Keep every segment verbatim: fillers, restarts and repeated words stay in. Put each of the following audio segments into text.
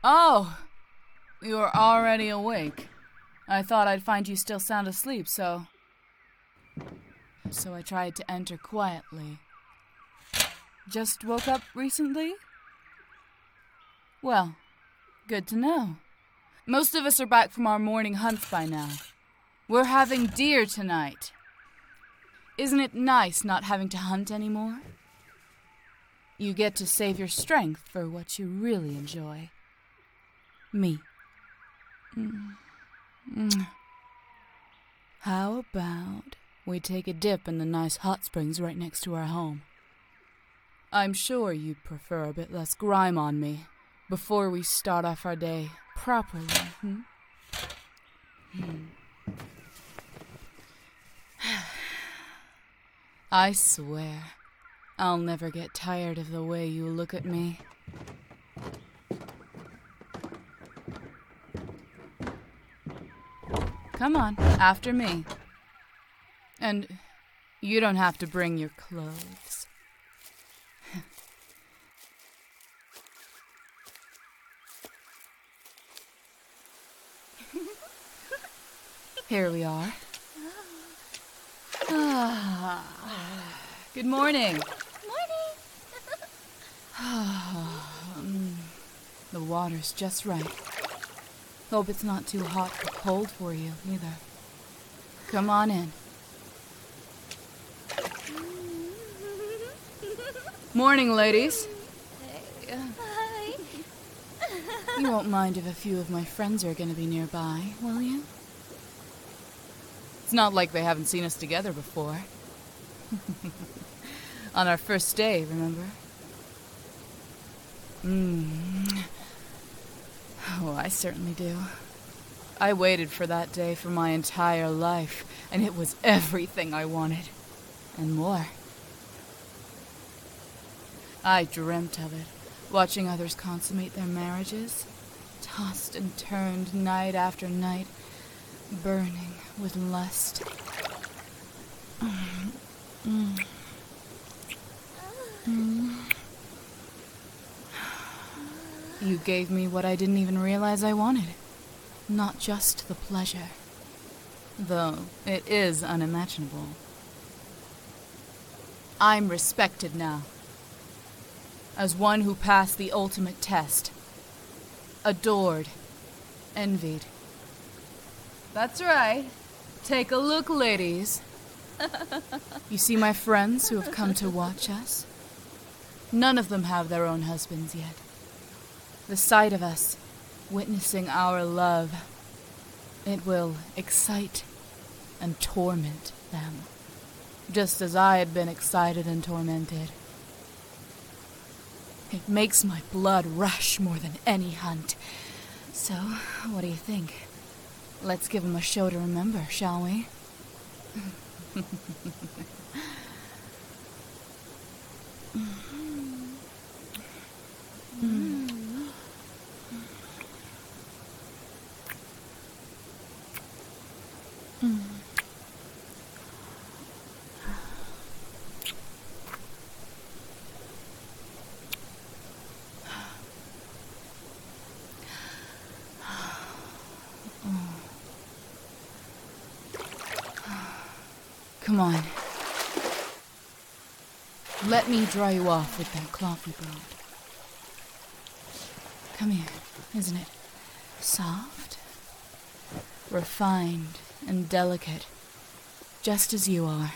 Oh, you're already awake. I thought I'd find you still sound asleep, so... So I tried to enter quietly. Just woke up recently? Well, good to know. Most of us are back from our morning hunts by now. We're having deer tonight. Isn't it nice not having to hunt anymore? You get to save your strength for what you really enjoy. Me. Mm. Mm. How about we take a dip in the nice hot springs right next to our home? I'm sure you'd prefer a bit less grime on me before we start off our day properly, hmm? Hmm. I swear, I'll never get tired of the way you look at me. Come on, after me. And you don't have to bring your clothes. Here we are. Ah. Good morning. Morning. mm, the water's just right. Hope it's not too hot or cold for you, either. Come on in. Morning, ladies. Hi. You won't mind if a few of my friends are going to be nearby, will you? It's not like they haven't seen us together before. On our first day, remember? Mm. Oh, I certainly do. I waited for that day for my entire life, and it was everything I wanted. And more. I dreamt of it, watching others consummate their marriages, tossed and turned night after night, burning with lust. Mm. Mm. Mm. You gave me what I didn't even realize I wanted. Not just the pleasure. Though it is unimaginable. I'm respected now. As one who passed the ultimate test. Adored. Envied. That's right. Take a look, ladies. You see my friends who have come to watch us? None of them have their own husbands yet. The sight of us, witnessing our love, it will excite and torment them, just as I had been excited and tormented. It makes my blood rush more than any hunt. So, what do you think? Let's give them a show to remember, shall we? Come on. Let me dry you off with that cloth you brought. Come here, isn't it? Soft, refined, and delicate, just as you are.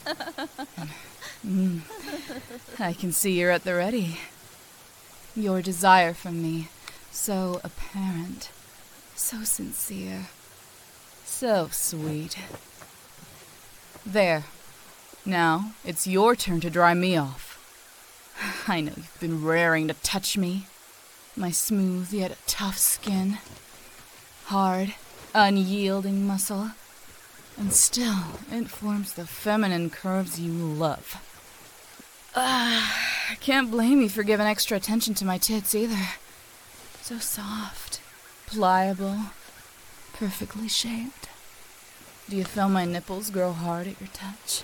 mm, I can see you're at the ready. Your desire for me, so apparent, so sincere, so sweet. There. Now, it's your turn to dry me off. I know you've been raring to touch me. My smooth yet tough skin. Hard, unyielding muscle. And still, it forms the feminine curves you love. Ah, I can't blame you for giving extra attention to my tits either. So soft, pliable, perfectly shaped. Do you feel my nipples grow hard at your touch?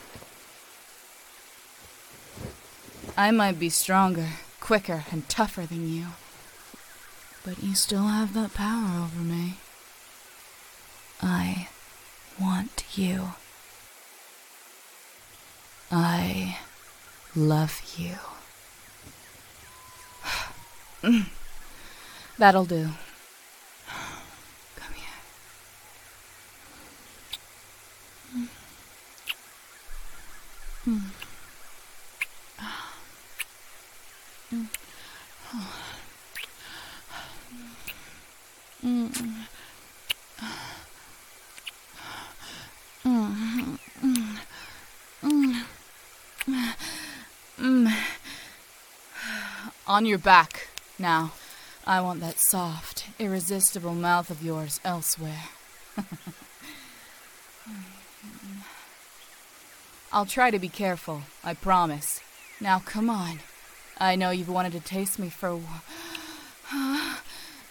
I might be stronger, quicker, and tougher than you. But you still have that power over me. I want you. I love you. That'll do. Come here. Mm. Mm. Mm. Mm. Mm. Mm. On your back, now. I want that soft, irresistible mouth of yours elsewhere. I'll try to be careful, I promise. Now, come on. I know you've wanted to taste me for... Oh,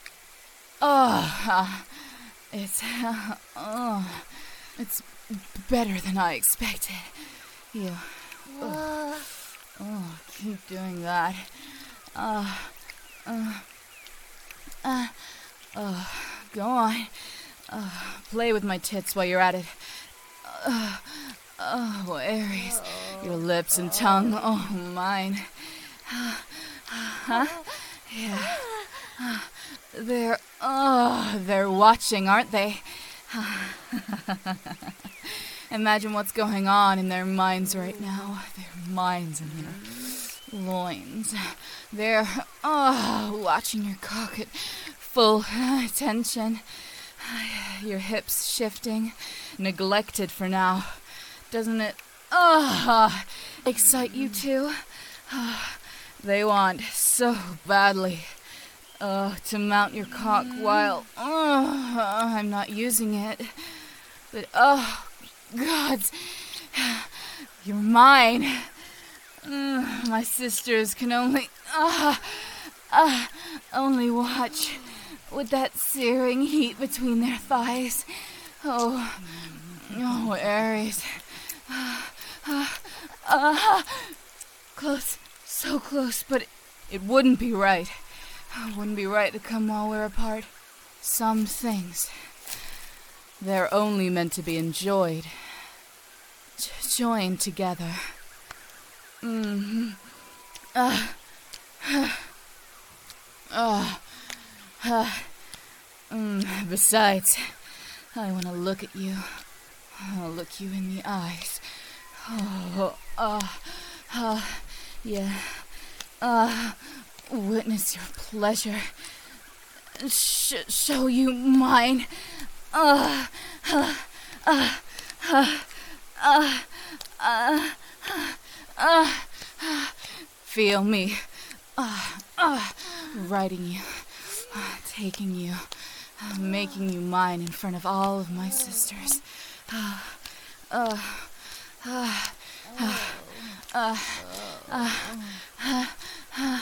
uh, it's... Uh, oh, it's better than I expected. You... Oh, oh keep doing that. Uh, uh, uh, uh, go on. Uh, play with my tits while you're at it. Uh, oh, Aries, your lips and tongue, oh, mine. Huh? Yeah. They're, oh, they're watching, aren't they? Imagine what's going on in their minds right now. Their minds and their loins. They're, oh, watching your cock at full attention. Your hips shifting, neglected for now. Doesn't it, oh, excite you too? Oh, they want so badly uh, to mount your cock while oh, I'm not using it. But, oh, gods, you're mine. Mm, my sisters can only, uh, uh, only watch with that searing heat between their thighs. Oh, oh, Aries. Uh, uh, uh, close, so close, but it, it wouldn't be right. It wouldn't be right to come while we're apart. Some things, they're only meant to be enjoyed, j- joined together. Mm-hmm. Uh, uh, uh, uh, mm, besides, I want to look at you. I'll look you in the eyes. Oh, uh, uh, yeah. Uh, witness your pleasure. Sh- show you mine. Uh, uh, uh, uh, uh, uh, uh, uh, feel me. Uh, uh, riding you. Uh, taking you. Uh, making you mine in front of all of my sisters. Uh, uh, uh, uh, uh, uh, uh, uh,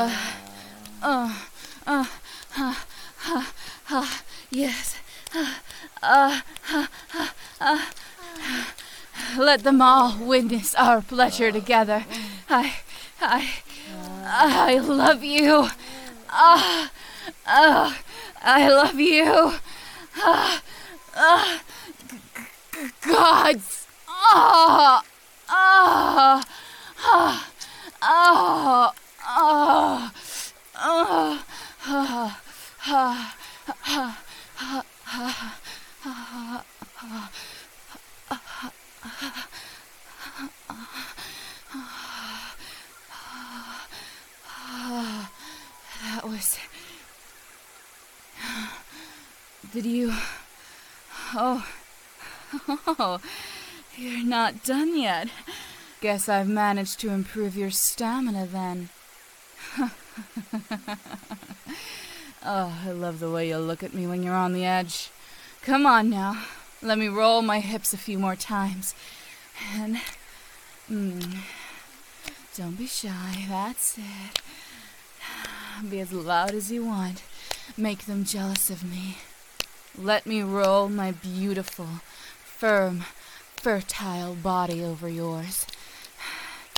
uh, uh, uh, uh, uh, yes. Uh, uh, uh, uh, uh, let them all witness our pleasure together. I, I, I love you. Ah, uh, uh, I love you. Ah, uh, uh, gods. Ah, ah, ah, ah, ah, ah, ah, ah, ah, ah, ah, ah. That was... Did you... Oh... Oh... You're not done yet. Guess I've managed to improve your stamina then. Oh, I love the way you look at me when you're on the edge. Come on now. Let me roll my hips a few more times. And... Mm, don't be shy. That's it. Be as loud as you want. Make them jealous of me. Let me roll my beautiful, firm, fertile body over yours.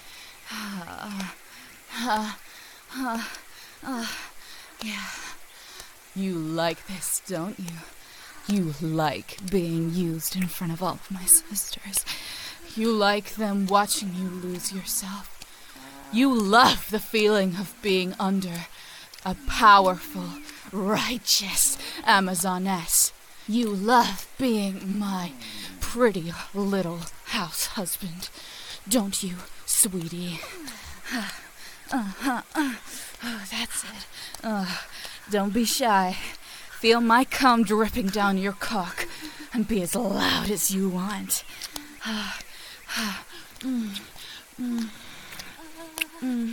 Uh, uh, uh, uh, yeah. You like this, don't you? You like being used in front of all of my sisters. You like them watching you lose yourself. You love the feeling of being under a powerful, righteous Amazoness. You love being my pretty little house husband, don't you, sweetie? Uh-huh. Uh, oh, that's it. Uh, don't be shy. Feel my cum dripping down your cock and be as loud as you want. Uh, uh, mm, mm, mm.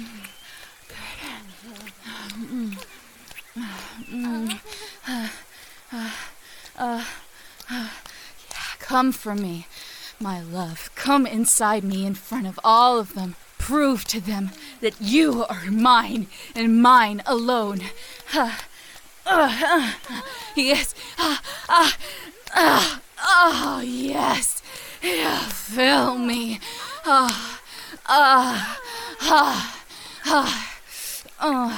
Mm, mm, uh, uh, uh, uh, yeah, come for me, my love. Come inside me in front of all of them. Prove to them that you are mine and mine alone. Uh, uh, uh, yes. Uh, uh, uh, oh, yes. Yeah, fill me. Ah, ah, ah, ah. Uh,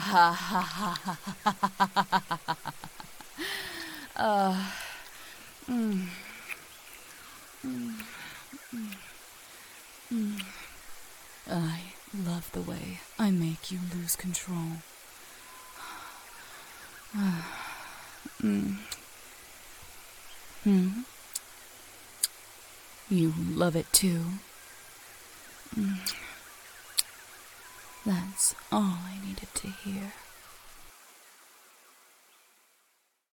mm, mm, mm, mm. I love the way I make you lose control. mm. Hmm? You love it too. Mm. That's all I needed to hear.